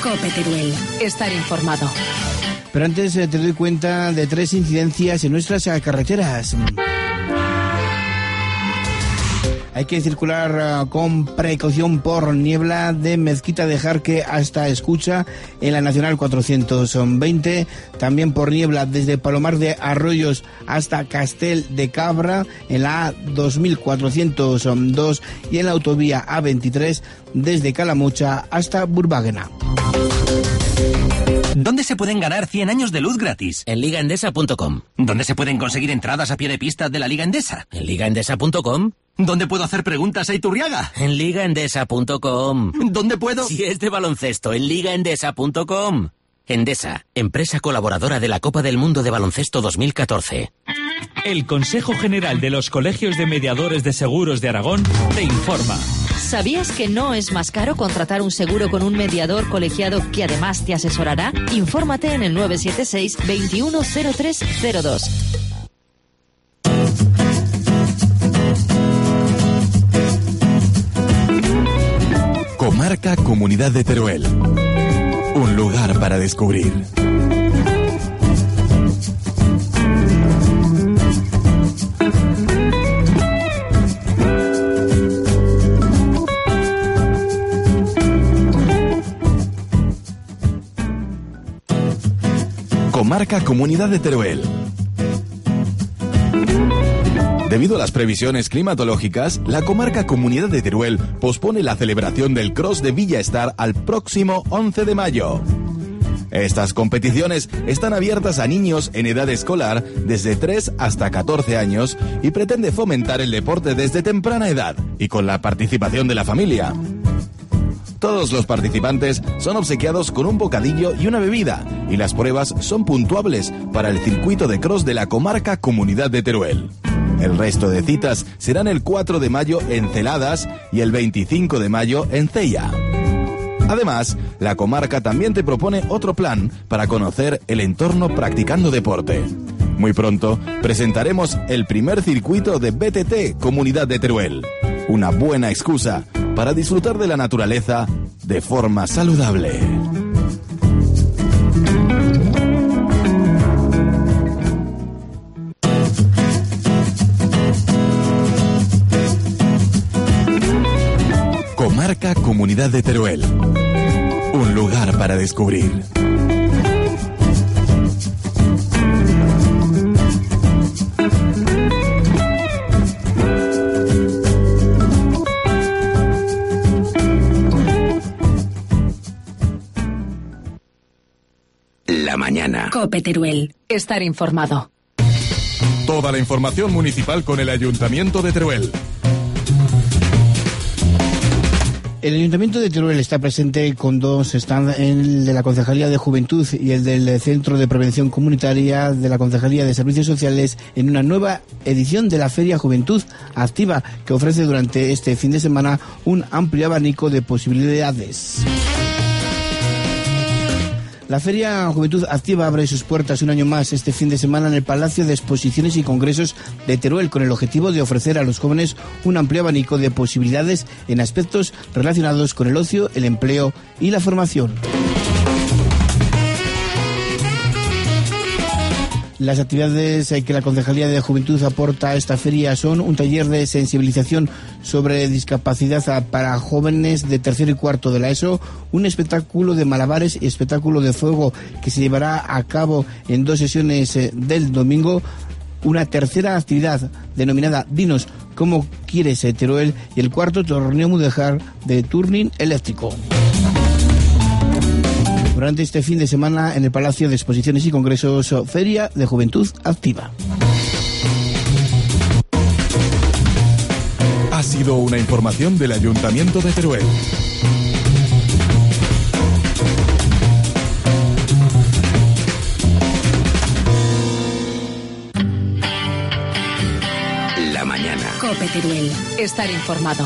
COPE Teruel. Estar informado. Pero antes te doy cuenta de 3 incidencias en nuestras carreteras. Hay que circular con precaución por niebla de Mezquita de Jarque hasta Escucha en la Nacional 420. También por niebla desde Palomar de Arroyos hasta Castel de Cabra en la A2402 y en la autovía A23 desde Calamocha hasta Burbaguena. ¿Dónde se pueden ganar 100 años de luz gratis? En ligaendesa.com. ¿Dónde se pueden conseguir entradas a pie de pista de la Liga Endesa? En ligaendesa.com. ¿Dónde puedo hacer preguntas a Iturriaga? En ligaendesa.com. ¿Dónde puedo? Si es de baloncesto, en ligaendesa.com. Endesa, empresa colaboradora de la Copa del Mundo de Baloncesto 2014. El Consejo General de los Colegios de Mediadores de Seguros de Aragón te informa. ¿Sabías que no es más caro contratar un seguro con un mediador colegiado que además te asesorará? Infórmate en el 976 210302. Comarca Comunidad de Teruel. Un lugar para descubrir. Comarca Comunidad de Teruel. Debido a las previsiones climatológicas, la Comarca Comunidad de Teruel pospone la celebración del Cross de Villa Estar al próximo 11 de mayo. Estas competiciones están abiertas a niños en edad escolar desde 3 hasta 14 años y pretende fomentar el deporte desde temprana edad y con la participación de la familia. Todos los participantes son obsequiados con un bocadillo y una bebida, y las pruebas son puntuables para el circuito de cross de la Comarca Comunidad de Teruel. El resto de citas serán el 4 de mayo en Celadas y el 25 de mayo en Cella. Además, la comarca también te propone otro plan para conocer el entorno practicando deporte. Muy pronto presentaremos el primer circuito de BTT Comunidad de Teruel. Una buena excusa para disfrutar de la naturaleza de forma saludable. Comarca Comunidad de Teruel. Un lugar para descubrir. La mañana. COPE Teruel. Estar informado. Toda la información municipal con el Ayuntamiento de Teruel. El Ayuntamiento de Teruel está presente con 2 stands, el de la Concejalía de Juventud y el del Centro de Prevención Comunitaria de la Concejalía de Servicios Sociales, en una nueva edición de la Feria Juventud Activa, que ofrece durante este fin de semana un amplio abanico de posibilidades. La Feria Juventud Activa abre sus puertas un año más este fin de semana en el Palacio de Exposiciones y Congresos de Teruel, con el objetivo de ofrecer a los jóvenes un amplio abanico de posibilidades en aspectos relacionados con el ocio, el empleo y la formación. Las actividades que la Concejalía de Juventud aporta a esta feria son un taller de sensibilización sobre discapacidad para jóvenes de tercero y cuarto de la ESO, un espectáculo de malabares y espectáculo de fuego que se llevará a cabo en 2 sesiones del domingo, una tercera actividad denominada Dinos cómo quieres Teruel y el 4º torneo mudéjar de turning eléctrico. Durante este fin de semana en el Palacio de Exposiciones y Congresos, Feria de Juventud Activa. Ha sido una información del Ayuntamiento de Teruel. La mañana. COPE Teruel. Estar informado.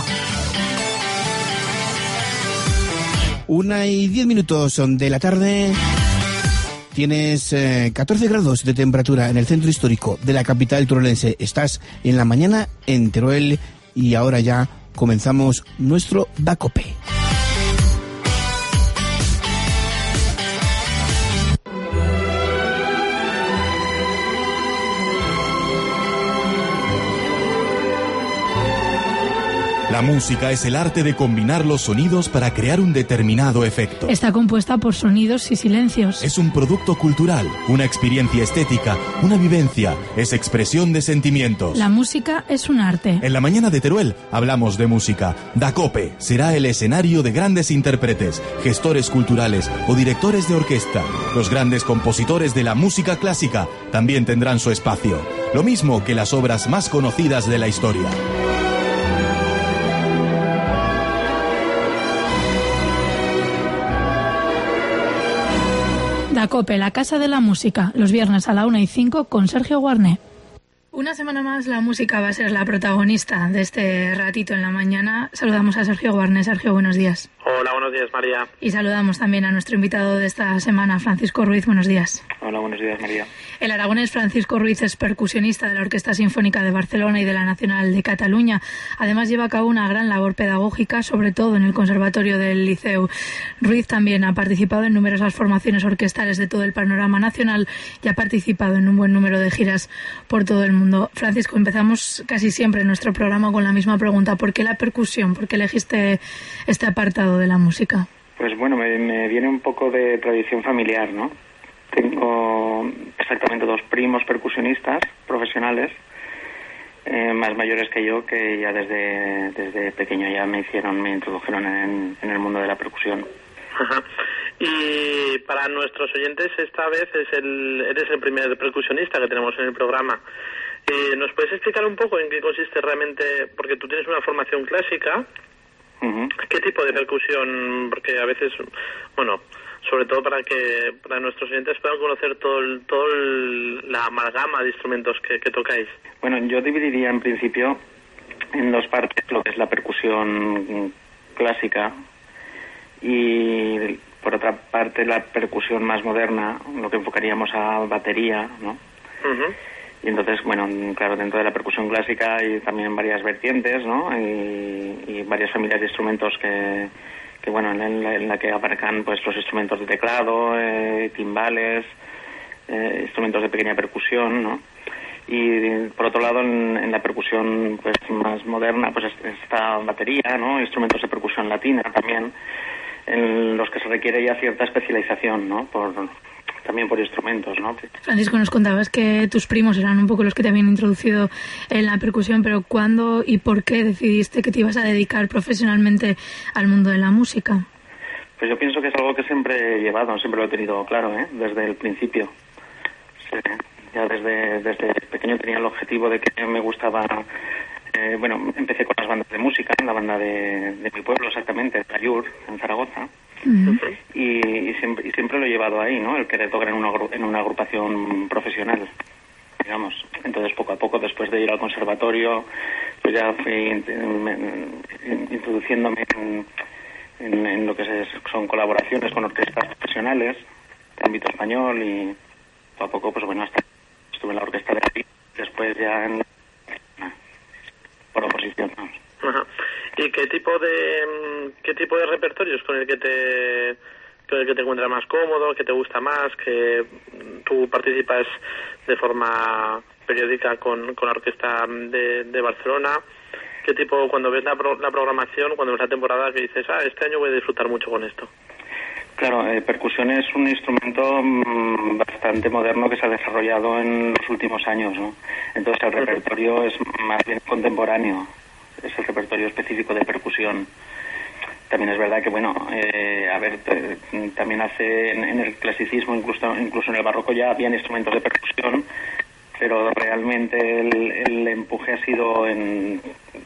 1:10 de la tarde. Tienes 14 grados de temperatura en el centro histórico de la capital teruelense. Estás en la mañana en Teruel y ahora ya comenzamos nuestro DACOPE. La música es el arte de combinar los sonidos para crear un determinado efecto. Está compuesta por sonidos y silencios. Es un producto cultural, una experiencia estética, una vivencia, es expresión de sentimientos. La música es un arte. En la mañana de Teruel hablamos de música. Dacope será el escenario de grandes intérpretes, gestores culturales o directores de orquesta. Los grandes compositores de la música clásica también tendrán su espacio, lo mismo que las obras más conocidas de la historia. Dacope, la casa de la música, los viernes a la 1:05 con Sergio Guarné. Una semana más la música va a ser la protagonista de este ratito en la mañana. Saludamos a Sergio Guarné. Sergio, buenos días. Hola, buenos días, María. Y saludamos también a nuestro invitado de esta semana, Francisco Ruiz. Buenos días. Hola, buenos días, María. El aragonés Francisco Ruiz es percusionista de la Orquesta Sinfónica de Barcelona y de la Nacional de Cataluña. Además lleva a cabo una gran labor pedagógica, sobre todo en el Conservatorio del Liceu. Ruiz también ha participado en numerosas formaciones orquestales de todo el panorama nacional y ha participado en un buen número de giras por todo el mundo. Francisco, empezamos casi siempre nuestro programa con la misma pregunta. ¿Por qué la percusión? ¿Por qué elegiste este apartado de la música? Pues bueno, me viene un poco de tradición familiar, ¿no? Tengo exactamente 2 primos percusionistas profesionales, más mayores que yo, que ya desde pequeño ya me introdujeron en el mundo de la percusión. Ajá. Y para nuestros oyentes, esta vez eres el primer percusionista que tenemos en el programa. ¿Nos puedes explicar un poco en qué consiste realmente? Porque tú tienes una formación clásica. Uh-huh. ¿Qué tipo de percusión? Porque a veces, bueno, sobre todo para nuestros oyentes puedan conocer la amalgama de instrumentos que tocáis. Bueno, yo dividiría en principio en 2 partes lo que es la percusión clásica y por otra parte la percusión más moderna, lo que enfocaríamos a batería, ¿no? Uh-huh. Y entonces, bueno, claro, dentro de la percusión clásica hay también varias vertientes, ¿no? Y varias familias de instrumentos que bueno, en la que abarcan pues los instrumentos de teclado, timbales, instrumentos de pequeña percusión, ¿no? Y por otro lado, en la percusión pues más moderna, pues está batería, ¿no? Instrumentos de percusión latina también, en los que se requiere ya cierta especialización, ¿no? También por instrumentos, ¿no? Francisco, nos contabas que tus primos eran un poco los que te habían introducido en la percusión, pero ¿cuándo y por qué decidiste que te ibas a dedicar profesionalmente al mundo de la música? Pues yo pienso que es algo que siempre he llevado, siempre lo he tenido claro, desde el principio. Sí, ya desde pequeño tenía el objetivo de que me gustaba. Bueno, empecé con las bandas de música, la banda de mi pueblo exactamente, de Ayur, en Zaragoza. Uh-huh. Y siempre lo he llevado ahí, ¿no? El querer tocar en una agrupación profesional, digamos. Entonces, poco a poco, después de ir al conservatorio, pues ya fui introduciéndome en lo que son colaboraciones con orquestas profesionales de ámbito español y poco a poco, pues bueno, hasta estuve en la orquesta de aquí, después ya por oposición, ¿no? Ajá. ¿Y qué tipo de repertorios con el que te encuentras más cómodo, que te gusta más, que tú participas de forma periódica con la orquesta de Barcelona? ¿Qué tipo, cuando ves la programación, cuando ves la temporada, que dices, este año voy a disfrutar mucho con esto? Claro, percusión es un instrumento bastante moderno que se ha desarrollado en los últimos años, ¿no? Entonces el repertorio es más bien contemporáneo, es el repertorio específico de percusión. También es verdad que, bueno, también en el clasicismo, incluso en el barroco ya habían instrumentos de percusión, pero realmente el empuje ha sido en,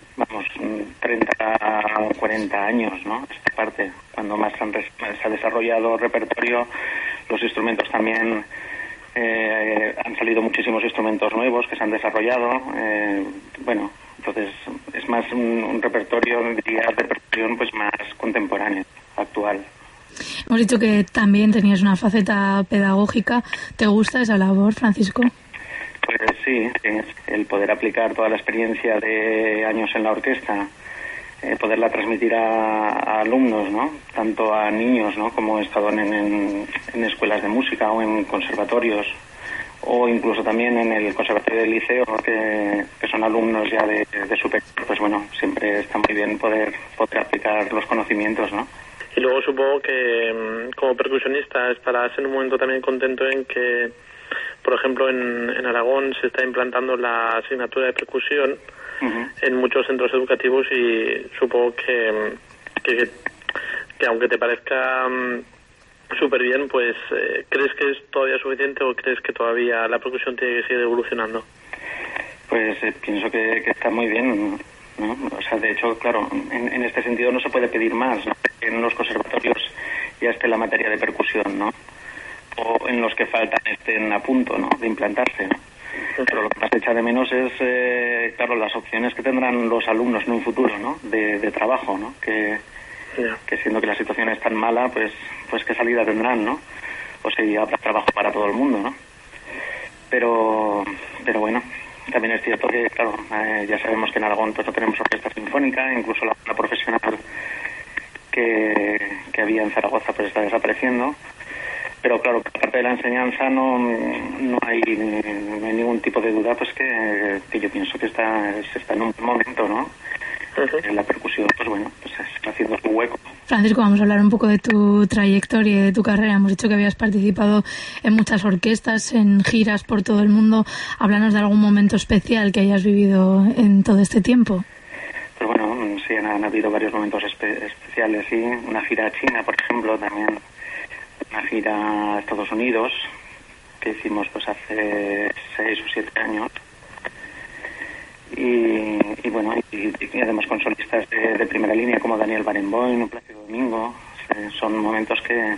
30 o 40 años, ¿no? Esta parte, cuando más se ha desarrollado repertorio, los instrumentos también, han salido muchísimos instrumentos nuevos que se han desarrollado, bueno, entonces es más un repertorio, diría, de percusión pues más contemporáneo, actual. Hemos dicho que también tenías una faceta pedagógica. ¿Te gusta esa labor, Francisco? Pues sí, el poder aplicar toda la experiencia de años en la orquesta, poderla transmitir a alumnos, ¿no? Tanto a niños, ¿no? Como he estado en escuelas de música o en conservatorios o incluso también en el Conservatorio del Liceo, que son alumnos ya de superior, pues bueno, siempre está muy bien poder aplicar los conocimientos, ¿no? Y luego supongo que como percusionista estarás en un momento también contento en que, por ejemplo, en Aragón se está implantando la asignatura de percusión en muchos centros educativos, y supongo que aunque te parezca súper bien, pues ¿crees que es todavía suficiente o crees que todavía la percusión tiene que seguir evolucionando? Pues pienso que está muy bien, ¿no? O sea, de hecho, claro, en este sentido no se puede pedir más, ¿no? En los conservatorios ya esté la materia de percusión, ¿no? O en los que faltan estén a punto, ¿no?, de implantarse, ¿no? Pero lo que más echa de menos es, claro, las opciones que tendrán los alumnos en un futuro, ¿no?, de trabajo, ¿no? Que siendo que la situación es tan mala, pues qué salida tendrán, ¿no? O si habrá trabajo para todo el mundo, ¿no? Pero bueno, también es cierto que, claro, ya sabemos que en Aragón pues no tenemos orquesta sinfónica, incluso la profesional que había en Zaragoza pues está desapareciendo. Pero claro, por parte de la enseñanza no hay ningún tipo de duda, pues que yo pienso que se está en un momento, ¿no? La percusión, pues bueno, pues está haciendo su hueco. Francisco, vamos a hablar un poco de tu trayectoria y de tu carrera. Hemos dicho que habías participado en muchas orquestas, en giras por todo el mundo. Háblanos de algún momento especial que hayas vivido en todo este tiempo. Pues bueno, sí, han habido varios momentos especiales, sí. Una gira a China, por ejemplo, también. Una gira a Estados Unidos que hicimos pues hace 6 o 7 años. Y bueno, y además con solistas de primera línea como Daniel Barenboim, Plácido Domingo. Son momentos que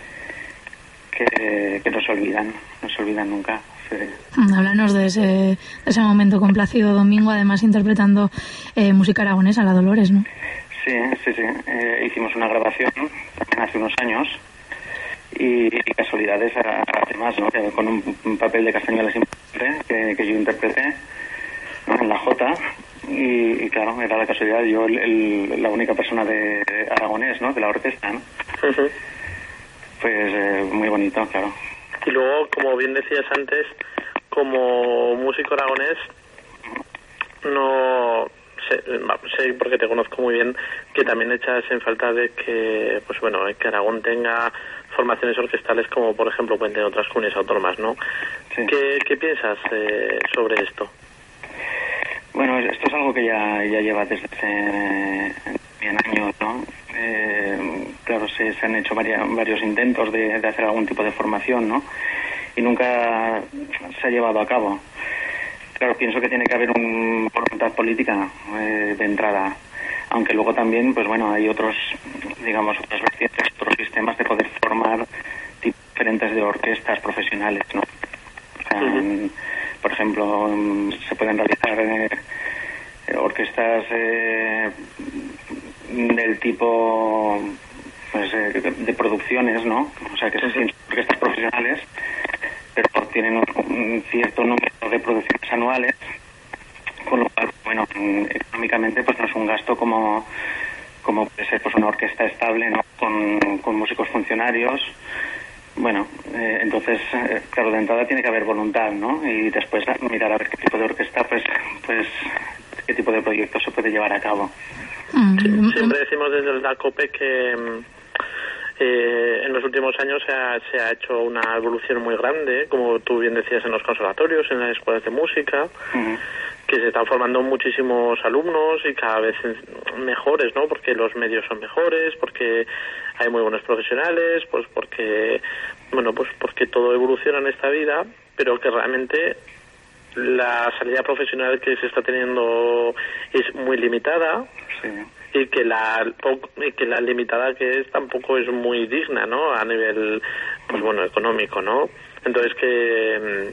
no se olvidan nunca. Sí. Háblanos de ese momento con Plácido Domingo, además interpretando música aragonesa, la Dolores, ¿no? Sí. Hicimos una grabación también hace unos años. Y casualidades además, ¿no?, que con un papel de Castañuelas importante que yo interpreté, ¿no?, en la Jota, y claro, era la casualidad, yo la única persona de aragonés, ¿no?, de la orquesta, ¿no? Pues muy bonito, claro. Y luego, como bien decías antes, como músico aragonés, no sé, porque te conozco muy bien, que también echas en falta de que, pues bueno, que Aragón tenga formaciones orquestales como, por ejemplo, pueden tener otras comunidades autónomas, ¿no? Sí. ¿Qué piensas sobre esto? Bueno, esto es algo que ya lleva desde hace 100 años, ¿no? Claro, se han hecho varios intentos de hacer algún tipo de formación, ¿no? Y nunca se ha llevado a cabo. Claro, pienso que tiene que haber una voluntad política de entrada, aunque luego también, pues bueno, hay otras vertientes, otros sistemas de poder formar tipos diferentes de orquestas profesionales, ¿no? O sea, por ejemplo, se pueden realizar orquestas del tipo pues, de producciones, ¿no? O sea, que son orquestas profesionales, pero tienen un cierto número de producciones anuales, con lo cual, bueno, económicamente pues no es un gasto como puede ser pues una orquesta estable, ¿no?, con músicos funcionarios. Bueno, entonces, claro, de entrada tiene que haber voluntad, ¿no? Y después mirar a ver qué tipo de orquesta, pues qué tipo de proyecto se puede llevar a cabo. Siempre decimos desde la COPE que en los últimos años se ha hecho una evolución muy grande, como tú bien decías, en los conservatorios, en las escuelas de música, que se están formando muchísimos alumnos y cada vez mejores, ¿no? Porque los medios son mejores, porque hay muy buenos profesionales, pues porque todo evoluciona en esta vida, pero que realmente la salida profesional que se está teniendo es muy limitada. Sí. Y que la limitada que es tampoco es muy digna, ¿no?, a nivel, pues bueno, económico, ¿no? Entonces que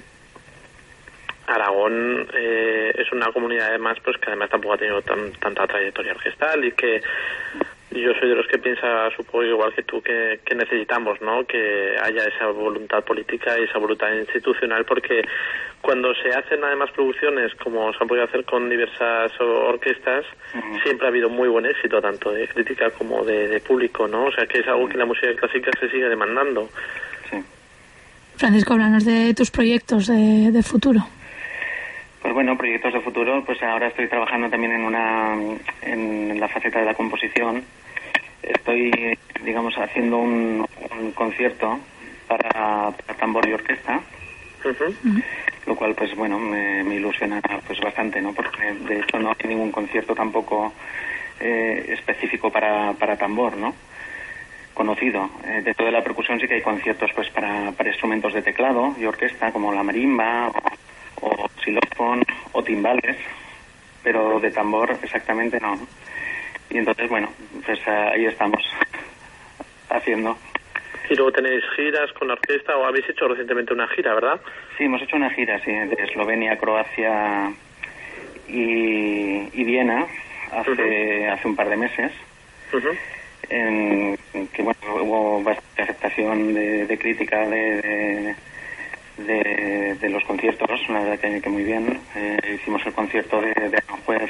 Aragón es una comunidad además pues que además tampoco ha tenido tanta trayectoria orquestal, y que yo soy de los que piensa, supongo igual que tú, que necesitamos, ¿no?, que haya esa voluntad política y esa voluntad institucional, porque cuando se hacen además producciones como se han podido hacer con diversas orquestas, siempre ha habido muy buen éxito, tanto de crítica como de público, ¿no? O sea, que es algo que la música clásica se sigue demandando. Francisco, háblanos de tus proyectos de futuro. Pues bueno, proyectos de futuro, pues ahora estoy trabajando también en la faceta de la composición. Estoy, digamos, haciendo un concierto para tambor y orquesta, lo cual, pues bueno, me ilusiona pues bastante, ¿no? Porque de hecho no hay ningún concierto tampoco específico para tambor, ¿no? Conocido. Dentro de la percusión sí que hay conciertos pues para instrumentos de teclado y orquesta, como la marimba o xilófono o timbales, pero de tambor exactamente no. Y entonces, bueno, pues ahí estamos haciendo. Y luego tenéis giras con la orquesta, o habéis hecho recientemente una gira, ¿verdad? Sí, hemos hecho una gira, sí, de Eslovenia, Croacia y Viena hace un par de meses. En que bueno, hubo bastante aceptación de crítica de los conciertos, la verdad que muy bien. Hicimos el concierto de Aranjuez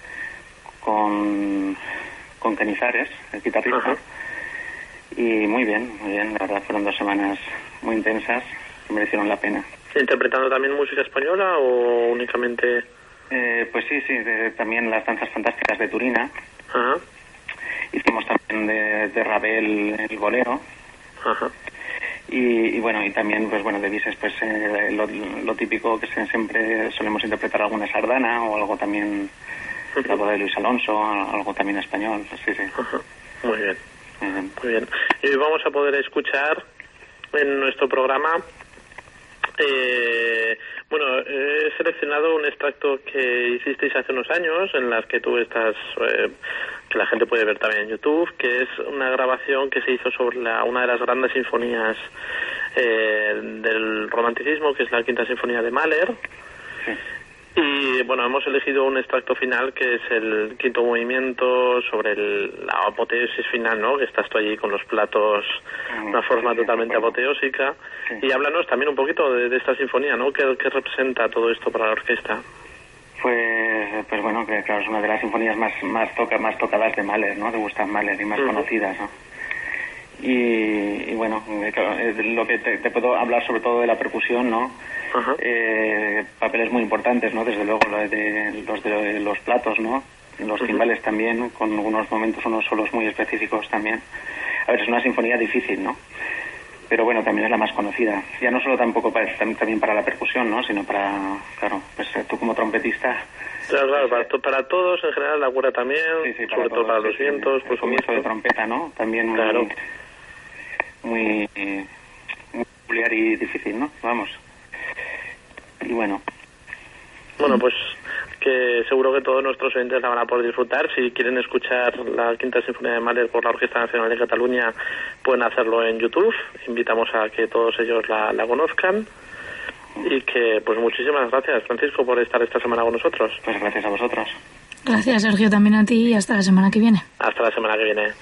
con Canizares, el guitarrista, y muy bien, la verdad fueron 2 semanas muy intensas que merecieron la pena. ¿Interpretando también música española o únicamente...? Pues sí, también las danzas fantásticas de Turina. Hicimos también de Ravel el bolero. Y bueno, y también pues bueno, de Bizes pues lo típico que siempre solemos interpretar alguna sardana o algo también, la boda de Luis Alonso, algo también español. Sí. Muy bien. Muy bien. Y hoy vamos a poder escuchar en nuestro programa, bueno, he seleccionado un extracto que hicisteis hace unos años, en las que tú estás, que la gente puede ver también en YouTube, que es una grabación que se hizo sobre una de las grandes sinfonías del romanticismo, que es la Quinta Sinfonía de Mahler. Y bueno, hemos elegido un extracto final que es el quinto movimiento sobre la apoteosis final, ¿no? Que estás tú allí con los platos, una forma totalmente apoteósica. Y háblanos también un poquito de esta sinfonía, ¿no? ¿Qué representa todo esto para la orquesta? Pues bueno, que claro, es una de las sinfonías más tocadas de Mahler, ¿no? De Gustav Mahler y más conocidas, ¿no? Y bueno, lo que te puedo hablar sobre todo de la percusión, ¿no? Papeles muy importantes, ¿no? Desde luego de los platos, ¿no? Los timbales también, con algunos momentos, unos solos muy específicos también. A ver, es una sinfonía difícil, ¿no? Pero bueno, también es la más conocida. Ya no solo tampoco también para la percusión, ¿no? Sino claro, pues tú como trompetista... Claro, para todos en general, la cuerda también, sobre todo para los vientos, pues comienzo de trompeta, ¿no? También muy peculiar y difícil, ¿no? Vamos. Y bueno. Bueno, pues que seguro que todos nuestros oyentes la van a poder disfrutar. Si quieren escuchar la Quinta Sinfonía de Mahler por la Orquesta Nacional de Cataluña, pueden hacerlo en YouTube. Invitamos a que todos ellos la conozcan. Y que, pues muchísimas gracias, Francisco, por estar esta semana con nosotros. Pues gracias a vosotros. Gracias, Sergio, también a ti, y hasta la semana que viene. Hasta la semana que viene.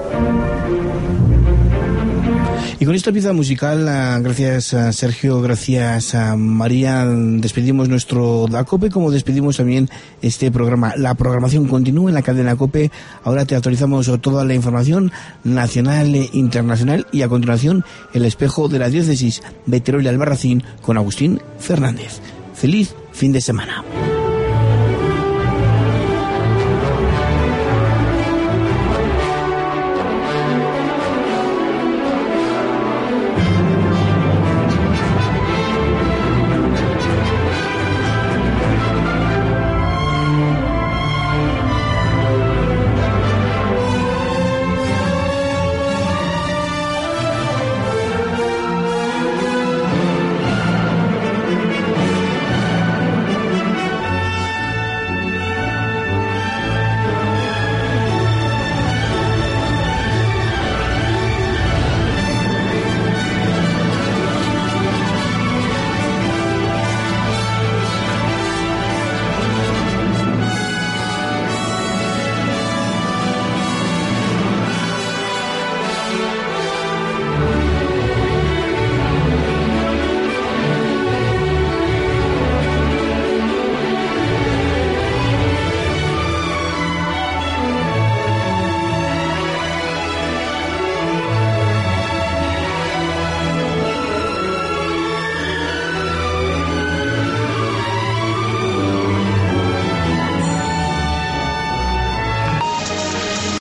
Y con esta pieza musical, gracias a Sergio, gracias a María, despedimos nuestro Da COPE, como despedimos también este programa. La programación continúa en la cadena COPE. Ahora te actualizamos toda la información nacional e internacional, y a continuación el espejo de la diócesis de Teruel y Albarracín con Agustín Fernández. Feliz fin de semana.